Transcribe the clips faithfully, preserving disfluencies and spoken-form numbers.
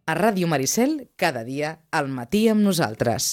A Ràdio Maricel, cada dia, al matí amb nosaltres.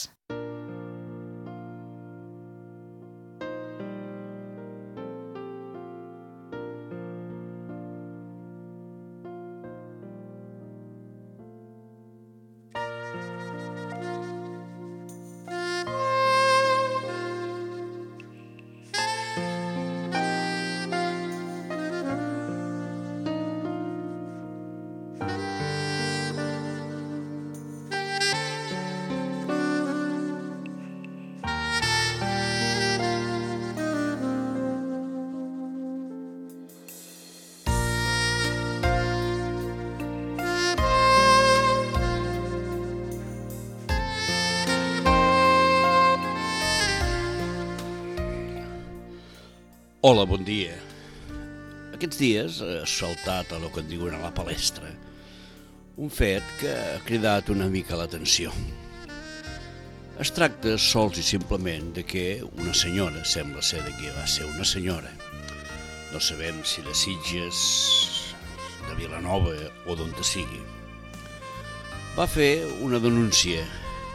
Hola, bon dia. Aquests dies ha saltat a lo que en diuen a la palestra un fet que ha cridat una mica l'atenció. Es tracta sols i simplement de que una senyora, sembla ser de que va ser una senyora, no sabem si de Sitges, de Vilanova o d'on te sigui, va fer una denúncia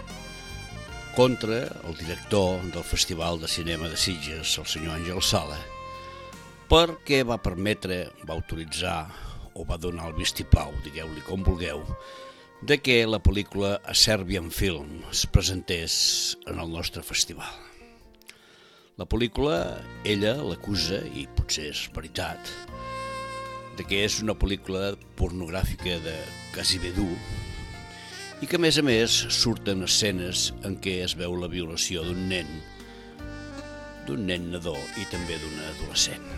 contra el director del Festival de Cinema de Sitges, el senyor Àngel Sala, perquè va permetre, va autoritzar o va donar el vistiplau, digueu-li com vulgueu, de que la pel·lícula A Serbian Film es presentés en el nostre festival. La pel·lícula, ella l'acusa, i potser és veritat, de que és una pel·lícula pornogràfica de quasi bé dur i que a més a més surten escenes en què es veu la violació d'un nen, d'un nen nadó i també d'una adolescent.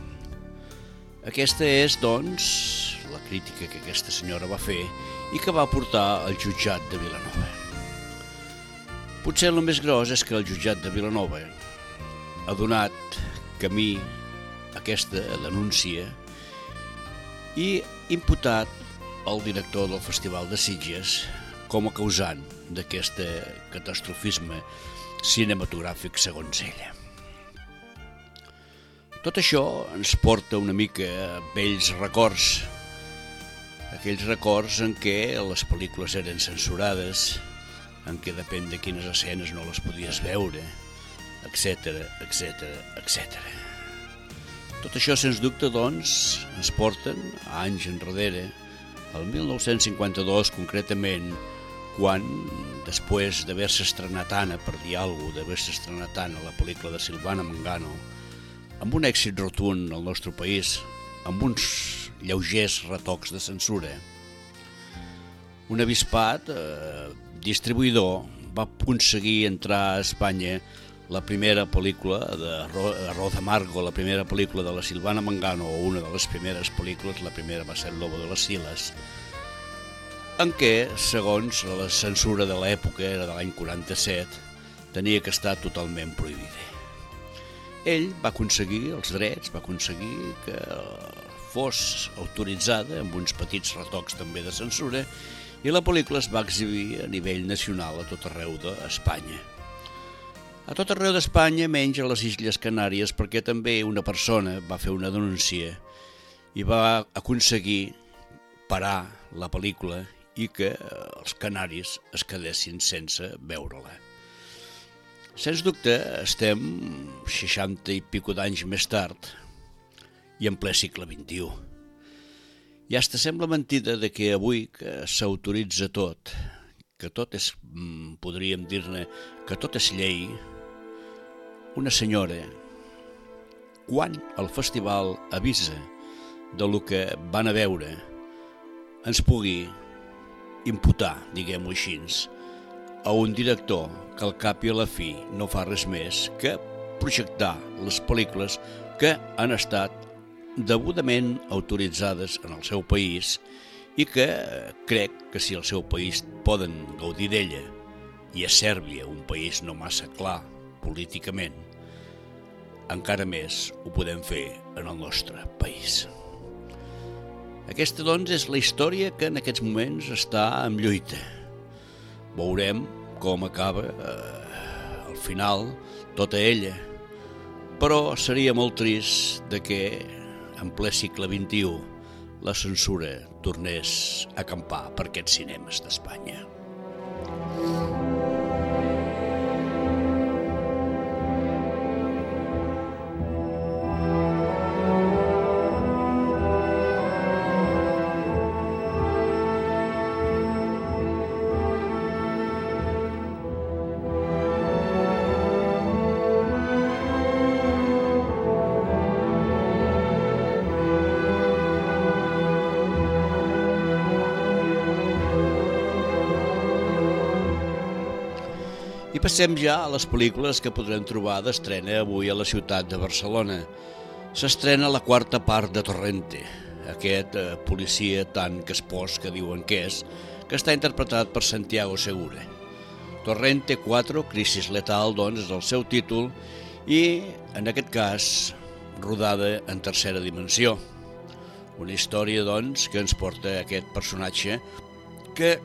Aquesta és, doncs, la crítica que aquesta senyora va fer i que va portar al jutjat de Vilanova. Potser el més gros és que el jutjat de Vilanova ha donat camí a aquesta denúncia i imputat el director del Festival de Sitges com a causant d'aquest catastrofisme cinematogràfic segons ella. Tot això ens porta una mica a vells records, aquells records en què les pel·lícules eren censurades, en què depèn de quines escenes no les podies veure, etcètera, etcètera, etcètera. Tot això, sens dubte, doncs, ens porten a anys enrere, el mil nou-cents cinquanta-dos concretament, quan, després d'haver-se estrenat Anna, per dir alguna cosa, d'haver-se estrenat Anna, la pel·lícula de Silvana Mangano, amb un èxit rotund al nostre país, amb uns lleugers retocs de censura, un avispat eh, distribuïdor va aconseguir entrar a Espanya la primera pel·lícula de Arroz Amargo, la primera pel·lícula de la Silvana Mangano, o una de les primeres pel·lícules, la primera va ser El Lobo de les Siles, en què, segons la censura de l'època, era de l'any quaranta-set, tenia que estar totalment prohibida. Ell va aconseguir els drets, va aconseguir que fos autoritzada amb uns petits retocs també de censura i la pel·lícula es va exhibir a nivell nacional a tot arreu d'Espanya. A tot arreu d'Espanya, menys a les Illes Canàries, perquè també una persona va fer una denúncia i va aconseguir parar la pel·lícula i que els canaris es quedessin sense veure-la. Sens dubte, estem seixanta i pico d'anys més tard i en ple segle vint-i-u. I hasta sembla mentida de que avui que s'autoritza tot, que tot és, podríem dir-ne, que tot és llei, una senyora, quan el festival avisa de lo que van a veure, ens pugui imputar, diguem-ho així, a un director que al cap i a la fi no fa res més que projectar les pel·lícules que han estat degudament autoritzades en el seu país i que crec que si el seu país poden gaudir d'ella, i a Sèrbia, un país no massa clar políticament, encara més ho podem fer en el nostre país. Aquesta, doncs, és la història que en aquests moments està en lluita. Veurem com acaba eh, al final tota ella, però seria molt trist de que en ple segle vint-i-u la censura tornés a acampar per aquests cinemes d'Espanya. I passem ja a les pel·lícules que podrem trobar d'estrena avui a la ciutat de Barcelona. S'estrena la quarta part de Torrente, aquest eh, policia tan caspós que diuen que és, que està interpretat per Santiago Segura. Torrente quatre, Crisis Letal, doncs, és el seu títol, i, en aquest cas, rodada en tercera dimensió. Una història, doncs, que ens porta aquest personatge que,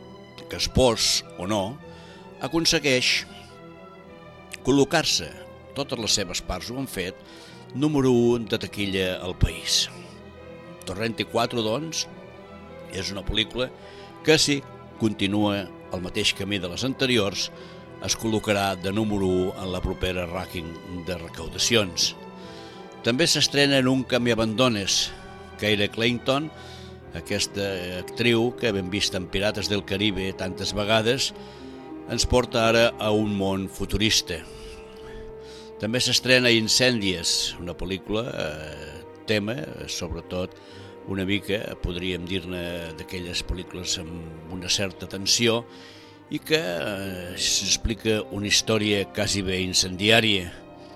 caspós o no, aconsegueix col·locar-se, totes les seves parts ho han fet, número u de taquilla al país. Torrente quatre, doncs, és una pel·lícula que, si continua el mateix camí de les anteriors, es col·locarà de número u en la propera rànquing de recaudacions. També s'estrena en Un camí abandones, Keira Clayton, aquesta actriu que hem vist en Pirates del Caribe tantes vegades, ens porta ara a un món futurista. També s'estrena Incèndies, una pel·lícula, eh, tema, sobretot, una mica, podríem dir-ne, d'aquelles pel·lícules amb una certa tensió i que eh, s'explica una història quasi bé incendiària.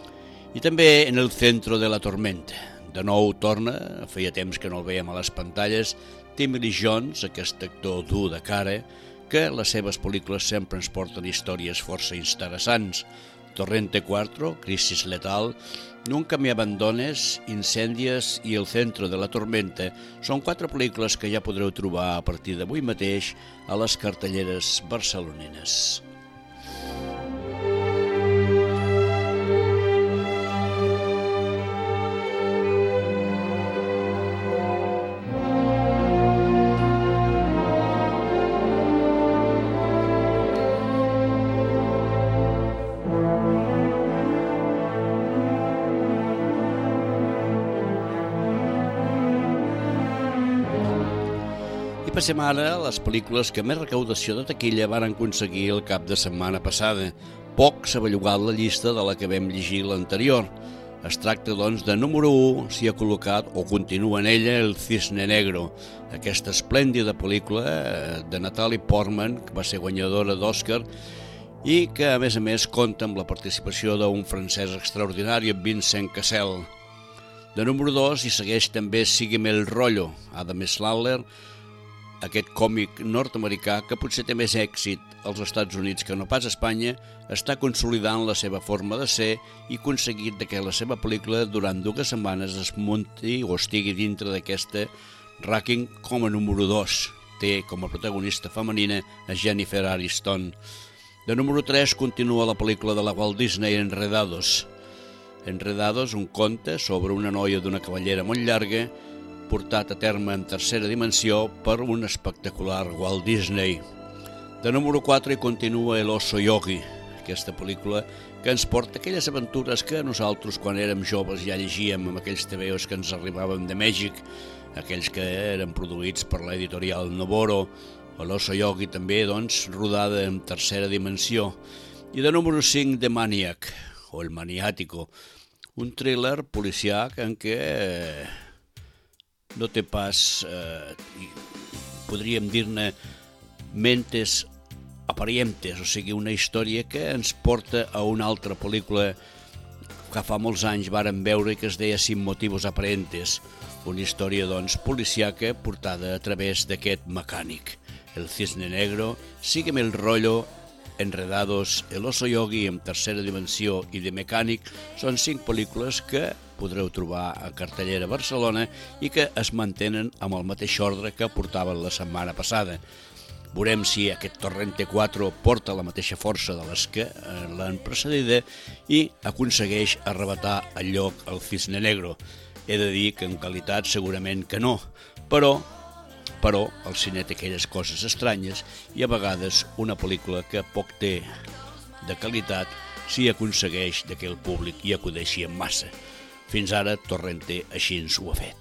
I també en El centro de la tormenta. De nou torna, feia temps que no el veiem a les pantalles, Timmy Lee Jones, aquest actor dur de cara, que les seves pel·lícules sempre ens porten històries força interessants. Torrente quatre, Crisis Letal, Nunca me abandones, Incèndies i El centro de la tormenta són quatre pel·lícules que ja podreu trobar a partir d'avui mateix a les cartelleres barcelonines. Passem ara a les pel·lícules que més recaudació de taquilla van aconseguir el cap de setmana passada. Poc s'ha bellugat la llista de la que vam llegir l'anterior. Es tracta, doncs, de número u, s'hi ha col·locat, o continua en ella, El cisne negro, aquesta esplèndida pel·lícula de Natalie Portman, que va ser guanyadora d'Oscar, i que, a més a més, compta amb la participació d'un francès extraordinari, Vincent Cassel. De número dos hi segueix també Sígueme el rollo, Adam Sandler, aquest còmic nord-americà que potser té més èxit als Estats Units que no pas a Espanya, està consolidant la seva forma de ser i aconseguit que la seva pel·lícula durant dues setmanes es munti o estigui dintre d'aquesta rànquing com a número dos. Té com a protagonista femenina a Jennifer Aniston. De número tres continua la pel·lícula de la Walt Disney, Enredados. Enredados, un conte sobre una noia d'una cavallera molt llarga portat a terme en tercera dimensió per un espectacular Walt Disney. De número quatre hi continua El oso yogi, aquesta pel·lícula que ens porta aquelles aventures que nosaltres quan érem joves ja llegíem amb aquells tebeos que ens arribaven de Mèxic, aquells que eren produïts per l'editorial Novoro. El oso yogi també, doncs, rodada en tercera dimensió. I de número cinc, The Maniac, o El maniàtico, un thriller policiac en què no té pas, eh, podríem dir-ne, mentes aparientes, o sigui, una història que ens porta a una altra pel·lícula que fa molts anys vàrem veure i que es deia Sin motivos aparentes, una història, doncs, policiaca portada a través d'aquest mecànic. El cisne negro, Sígueme el rollo, Enredados, El oso yogi en tercera dimensió i The Mechanic són cinc pel·lícules que podreu trobar a cartellera Barcelona i que es mantenen amb el mateix ordre que portaven la setmana passada. Veurem si aquest Torrente quatre porta la mateixa força de les que l'han precedida i aconsegueix arrebatar el lloc al cisne negro. He de dir que en qualitat segurament que no, però però el cine té aquelles coses estranyes i a vegades una pel·lícula que poc té de qualitat si aconsegueix que el públic hi acudeixi en massa. Fins ara Torrente així ens ho ha fet.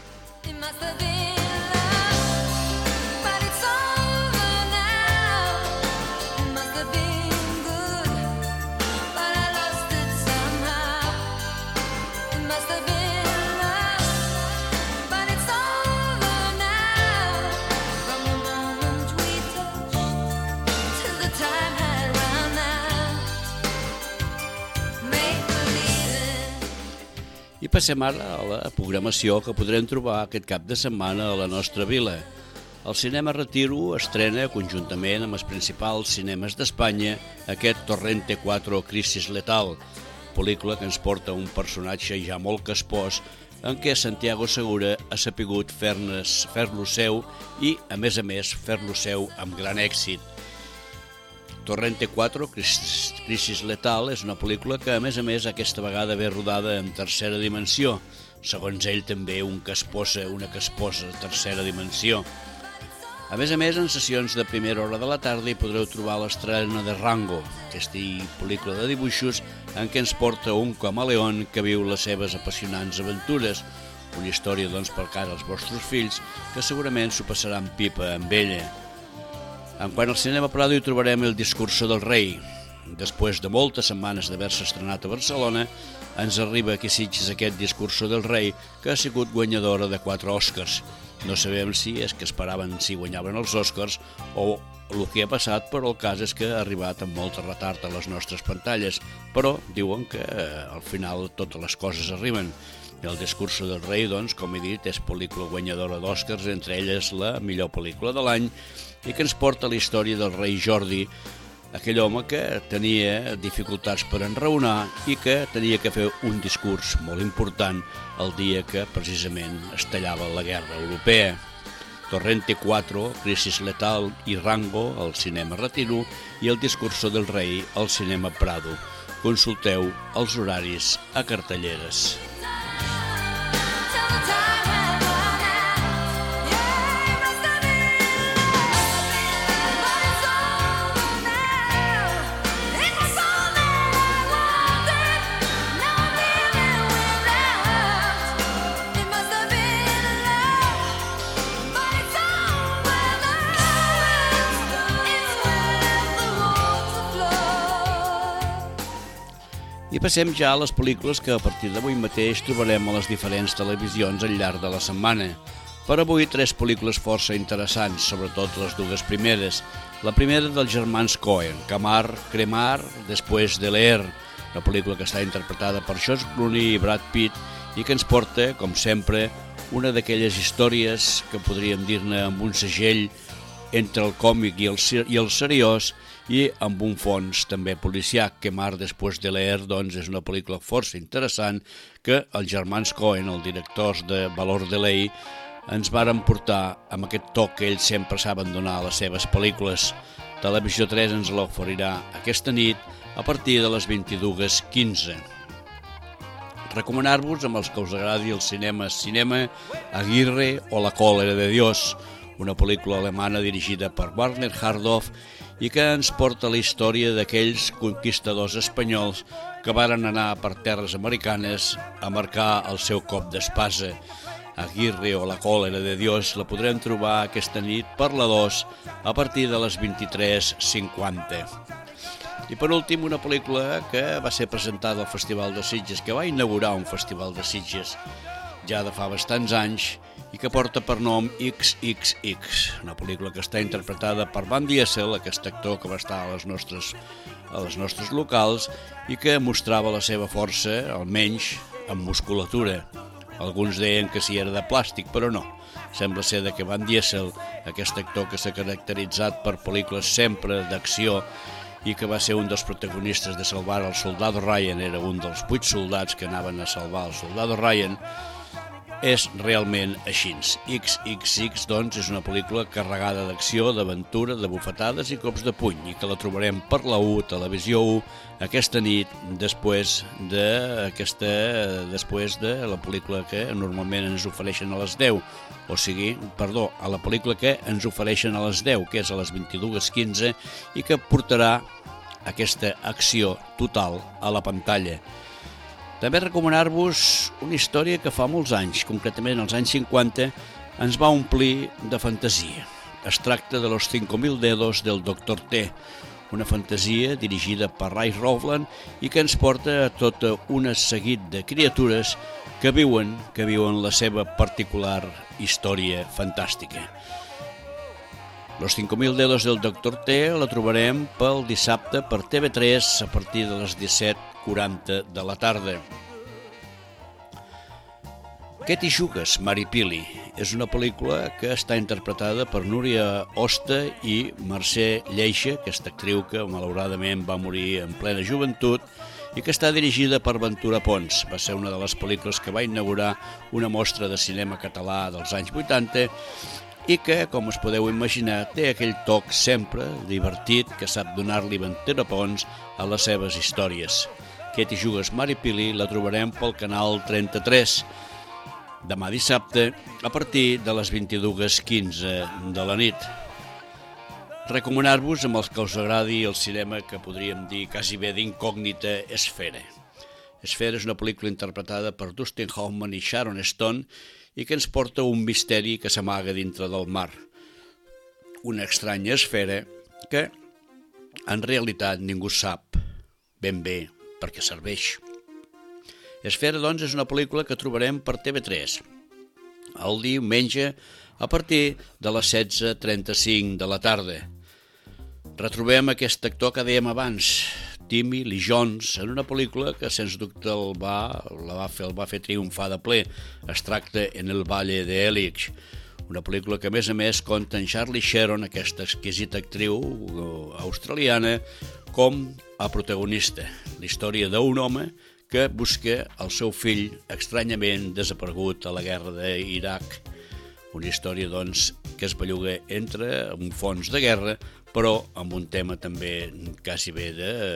I passem ara a la programació que podrem trobar aquest cap de setmana a la nostra vila. El Cinema Retiro estrena, conjuntament amb els principals cinemes d'Espanya, aquest Torrente quatre Crisis Letal, pel·lícula que ens porta un personatge ja molt caspós en què Santiago Segura ha sapigut fer-lo seu i, a més a més, fer-lo seu amb gran èxit. Torrente quatre, Crisis Letal, és una pel·lícula que, a més a més, aquesta vegada ve rodada en tercera dimensió. Segons ell, també un casposa, una casposa tercera dimensió. A més a més, en sessions de primera hora de la tarda hi podreu trobar l'estrena de Rango, aquesta pel·lícula de dibuixos en què ens porta un camaleón que viu les seves apassionants aventures. Una història, doncs, per cara als vostres fills, que segurament s'ho passaran pipa amb ella. En quant al Cinema Prado hi trobarem El discurso del rei. Després de moltes setmanes d'haver-se estrenat a Barcelona, ens arriba aquí a Sitges aquest discurso del rei, que ha sigut guanyadora de quatre Oscars. No sabem si és que esperaven si guanyaven els Oscars o el que ha passat, però el cas és que ha arribat amb molt retard a les nostres pantalles. Però diuen que al final totes les coses arriben. El discurso del rei, doncs, com he dit, és pel·lícula guanyadora d'Oscars, entre elles la millor pel·lícula de l'any, i que ens porta la història del rei Jordi, aquell home que tenia dificultats per enraonar i que tenia que fer un discurs molt important el dia que precisament es tallava la guerra europea. Torrente quatre, Crisis Letal i Rango al Cinema Retiro i El discurso del rei al Cinema Prado. Consulteu els horaris a cartelleres. I passem ja a les pel·lícules que a partir d'avui mateix trobarem a les diferents televisions al llarg de la setmana. Per avui, tres pel·lícules força interessants, sobretot les dues primeres. La primera dels germans Coen, Camar, Cremar, després de Leer, una pel·lícula que està interpretada per George Clooney i Brad Pitt i que ens porta, com sempre, una d'aquelles històries que podríem dir-ne amb un segell entre el còmic i el, i el seriós i amb un fons també policiac. Quemar després de Leer, doncs, és una pel·lícula força interessant que els germans Coen, els directors de Valor de Ley, ens varen portar amb aquest toc que ells sempre saben donar a les seves pel·lícules. Televisió tres ens l'oferirà aquesta nit a partir de les vint-i-dues quinze. Recomanar-vos, amb els que us agradi el cinema, cinema, Aguirre o La cólera de Dios, una pel·lícula alemana dirigida per Werner Herzog i que ens porta la història d'aquells conquistadors espanyols que varen anar per terres americanes a marcar el seu cop d'espasa. Aguirre o La cólera de Dios la podrem trobar aquesta nit per la dos a partir de les vint-i-tres cinquanta. I per últim, una pel·lícula que va ser presentada al Festival de Sitges, que va inaugurar un Festival de Sitges ja de fa bastants anys i que porta per nom ics ics ics, una pel·lícula que està interpretada per Van Diesel, aquest actor que va estar a les nostres, a les nostres locals i que mostrava la seva força, almenys amb musculatura. Alguns deien que sí era de plàstic, però no. Sembla ser que Van Diesel, aquest actor que s'ha caracteritzat per pel·lícules sempre d'acció i que va ser un dels protagonistes de salvar el Soldado Ryan, era un dels vuit soldats que anaven a salvar el Soldado Ryan, és realment així. ics ics ics, doncs, és una pel·lícula carregada d'acció, d'aventura, de bufetades i cops de puny, i que la trobarem per la u, Televisió u, aquesta nit, després de, aquesta, després de la pel·lícula que normalment ens ofereixen a les deu, o sigui, perdó, a la pel·lícula que ens ofereixen a les deu, que és a les vint-i-dues quinze, i que portarà aquesta acció total a la pantalla. També recomanar-vos una història que fa molts anys, concretament als anys cinquanta, ens va omplir de fantasia. Es tracta de Los cinco mil dedos del doctor T, una fantasia dirigida per Ray Rowland i que ens porta a tot un seguit de criatures que viuen, que viuen la seva particular història fantàstica. Los cinco mil dedos del doctor T la trobarem pel dissabte per T V tres a partir de les disset quaranta de la tarda. Què t'hi jugues, Maripili? És una pel·lícula que està interpretada per Núria Hosta i Mercè Lleixa, aquesta actriu que malauradament va morir en plena joventut i que està dirigida per Ventura Pons. Va ser una de les pel·lícules que va inaugurar una mostra de cinema català dels anys vuitanta i que, com us podeu imaginar, té aquell toc sempre divertit que sap donar-li Ventura Pons a les seves històries. Què t'hi jugues, Maripili? La trobarem pel canal trenta-tres. Demà dissabte, a partir de les vint-i-dues quinze de la nit. Recomanar-vos, amb els que us agradi el cinema que podríem dir quasi bé d'incògnita, Esfera. Esfera és una pel·lícula interpretada per Dustin Hoffman i Sharon Stone i que ens porta un misteri que s'amaga dintre del mar. Una estranya esfera que, en realitat, ningú sap ben bé per què serveix. Esfera, doncs, és una pel·lícula que trobarem per T V tres el diumenge a partir de les setze trenta-cinc de la tarda. Retrobem aquest actor que dèiem abans, Timmy Lee Jones, en una pel·lícula que, sens dubte, el va, la va, fer, el va fer triomfar de ple. Es tracta En el Valle de Elix, una pel·lícula que, a més a més, compta en Charlie Theron, aquesta exquisita actriu australiana, com a protagonista. La història d'un home que busca el seu fill estranyament desaparegut a la guerra d'Iraq. Una història, doncs, que es belluga entre un fons de guerra, però amb un tema també quasi bé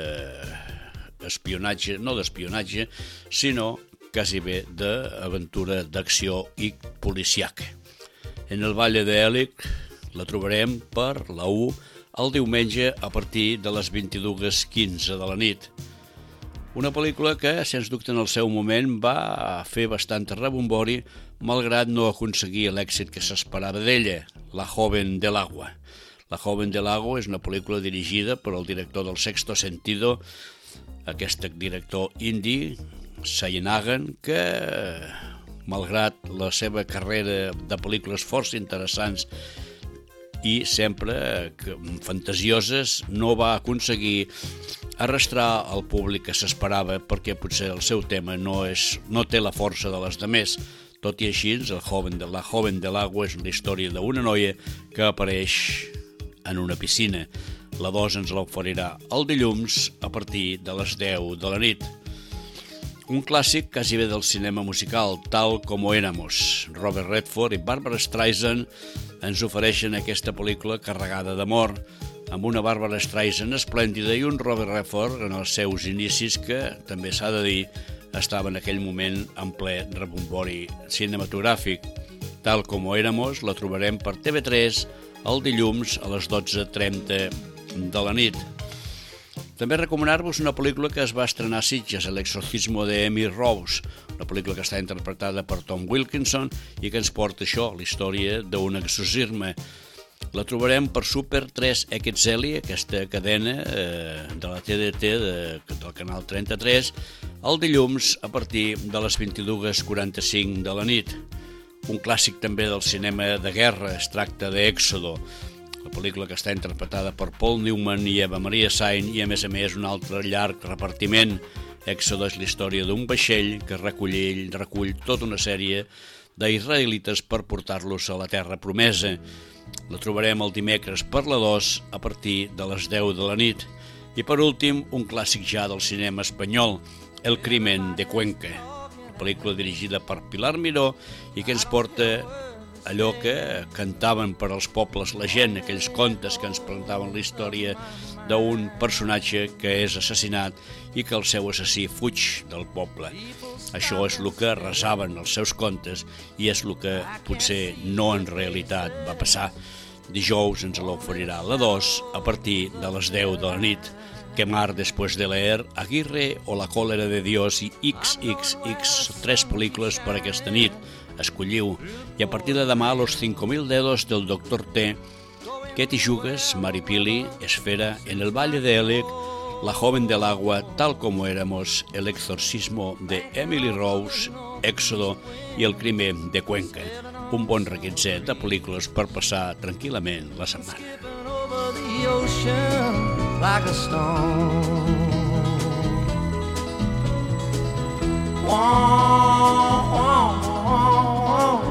d'espionatge, no d'espionatge, sinó quasi bé d'aventura d'acció i policiaca. En el Valle de Elix la trobarem per la u el diumenge a partir de les vint-i-dues quinze de la nit. Una pel·lícula que, sens dubte, en el seu moment va fer bastant rebombori, malgrat no aconseguir l'èxit que s'esperava d'ella, La joven del agua. La joven del agua és una pel·lícula dirigida per el director del Sexto Sentido, aquest director indi, Sayanagan, que, malgrat la seva carrera de pel·lícules força interessants i sempre fantasioses, no va aconseguir arrastrar el públic que s'esperava perquè potser el seu tema no, és, no té la força de les demés. Tot i així, el joven de la joven de l'agua és la història d'una noia que apareix en una piscina. La dos ens l'oferirà el dilluns a partir de les deu de la nit. Un clàssic quasi bé del cinema musical, Tal como éramos. Robert Redford i Barbra Streisand ens ofereixen aquesta pel·lícula carregada d'amor, amb una Barbra Streisand esplèndida i un Robert Redford en els seus inicis que, també s'ha de dir, estava en aquell moment en ple rebombori cinematogràfic. Tal como éramos la trobarem per T V tres el dilluns a les dotze trenta de la nit. També recomanar-vos una pel·lícula que es va estrenar a Sitges, El exorcismo de Emily Rose, una pel·lícula que està interpretada per Tom Wilkinson i que ens porta això, la història d'un exorcisme. La trobarem per Super tres X L, aquesta cadena eh, de la T D T de, del canal trenta-tres, el dilluns a partir de les vint-i-dues quaranta-cinc de la nit. Un clàssic també del cinema de guerra, es tracta d'Èxodo, la pel·lícula que està interpretada per Paul Newman i Eva Maria Saint i, a més a més, un altre llarg repartiment. Èxodo és la història d'un vaixell que recull, recull tota una sèrie d'israelites per portar-los a la terra promesa. La trobarem el dimecres per la dos a partir de les deu de la nit. I per últim, un clàssic ja del cinema espanyol, El crimen de Cuenca, pel·lícula dirigida per Pilar Miró i que ens porta allò que cantaven per als pobles la gent, aquells contes que ens presentaven la història d'un personatge que és assassinat i que el seu assassí fuig del poble. Això és el que resaven els seus contes i és el que potser no en realitat va passar. Dijous ens l'oferirà la dos a partir de les deu de la nit. Quemar después de leer, Aguirre o La cólera de Dios i ics ics ics, tres pel·lícules per aquesta nit. Escolliu. I a partir de demà, Los cinco mil dedos del doctor T, ¿Qué te jugues? Maripili, Esfera, En el Valle de Elec, La joven del agua, Tal como éramos, El exorcismo de Emily Rose, Éxodo i El crimen de Cuenca. Un bon reguitzet de pel·lícules per passar tranquil·lament la setmana. Like a stone. Wah, wah, wah,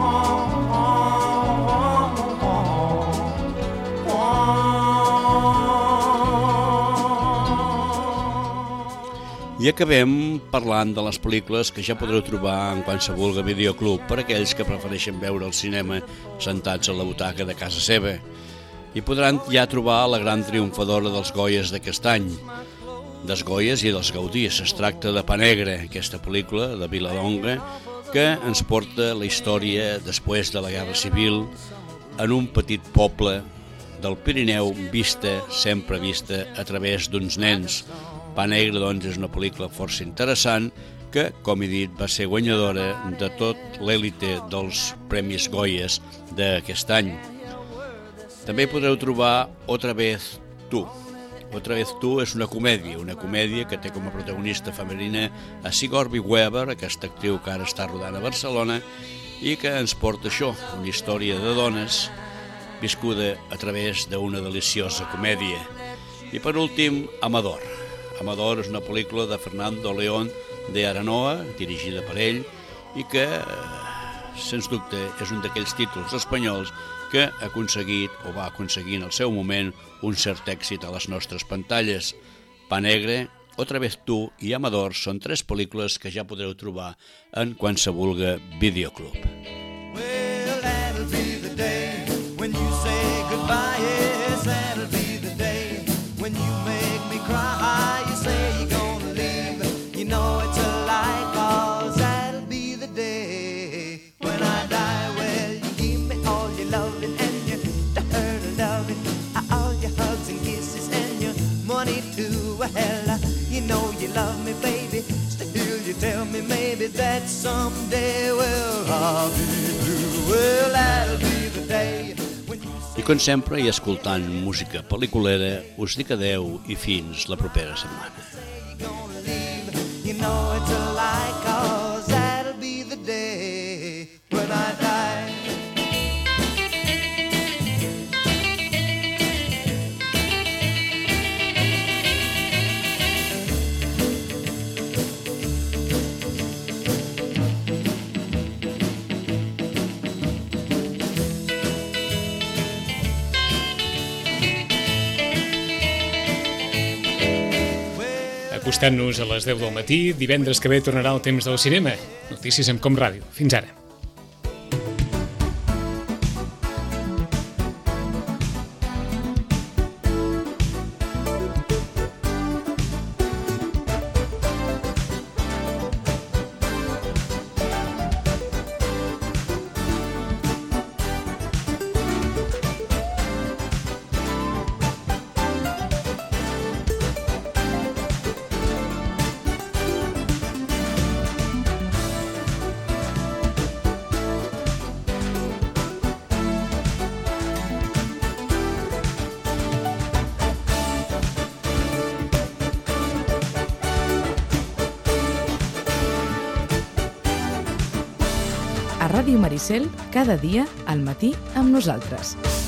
I acabem parlant de les pel·lícules que ja podreu trobar en qualsevol videoclub per aquells que prefereixen veure el cinema sentats a la butaca de casa seva. I podran ja trobar la gran triomfadora dels Goyes d'aquest any, dels Goyes i dels Gaudís. Es tracta de Pa Negre, aquesta pel·lícula de Viladonga, que ens porta la història després de la Guerra Civil en un petit poble del Pirineu vista, sempre vista, a través d'uns nens. Pa Negre, doncs, és una pel·lícula força interessant que, com he dit, va ser guanyadora de tot l'èlite dels Premis Goyes d'aquest any. També podreu trobar Otra vez tú. Otra vez tú és una comèdia, una comèdia que té com a protagonista femenina a Sigourney Weaver, aquesta actriu que ara està rodant a Barcelona, i que ens porta això, una història de dones viscuda a través d'una deliciosa comèdia. I per últim, Amador. Amador és una pel·lícula de Fernando León de Aranoa, dirigida per ell, i que, sens dubte, és un d'aquells títols espanyols que ha aconseguit, o va aconseguir en el seu moment, un cert èxit a les nostres pantalles. Pa Negre, Otra vez tú i Amador són tres pel·lícules que ja podreu trobar en qualsevol videoclub. Well, that'll be the day when you say goodbye, yes, that'll be the day when you make me cry, you say you're gonna leave, you know it's a lie, cause that'll be the day when I die. Well, you give me all your loving and your hurt loving, all your hugs and kisses and your money too. Well, you know you love me, baby, still you tell me maybe that someday, well, I'll be blue. Well, that'll be the day. I com sempre, i escoltant música pel·liculera, us dic adeu i fins la propera setmana. Acostant-nos a les deu del matí, divendres que ve tornarà el temps del cinema. Notícies amb Com Ràdio. Fins ara. Ràdio Maricel, cada dia al matí amb nosaltres.